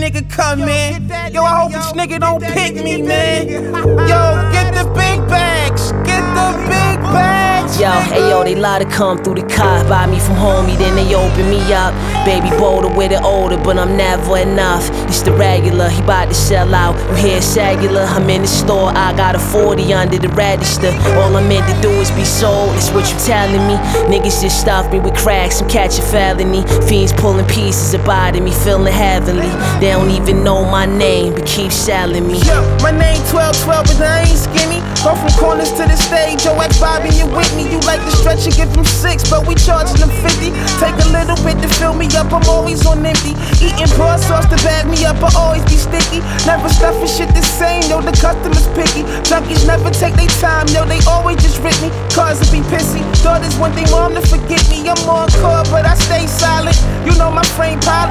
nigga come, man. Yo, I hope this nigga don't pick me, man. Yo, get the big bags. Get the big bags. Yo, hey yo, they lie to come through the car, buy me from homie, then they open me up. Baby bolder with it older, but I'm never enough. It's the regular, he bout to sell out. You hear cellular, I'm in the store, I got a 40 under the register. All I'm meant to do is be sold, that's what you telling me. Niggas just stuff me with cracks, I'm catching felony. Fiends pulling pieces about me, feeling heavenly. They don't even know my name, but keep selling me. Yo, my name 1212, but I ain't skinny. Go from corners to the stage, yo, ex Bobby, you with me. You like the stretch, you give them 6, but we charging them 50. Take a little bit to fill me up, I'm always on empty. Eating broad sauce to bag me up, I always be sticky. Never stuffing shit the same, yo, the customer's picky. Junkies never take their time, yo, they always just rip me. Cars will be pissy, daughters want they mom to forget me. I'm on call, but I stay silent. You know my frame pilot.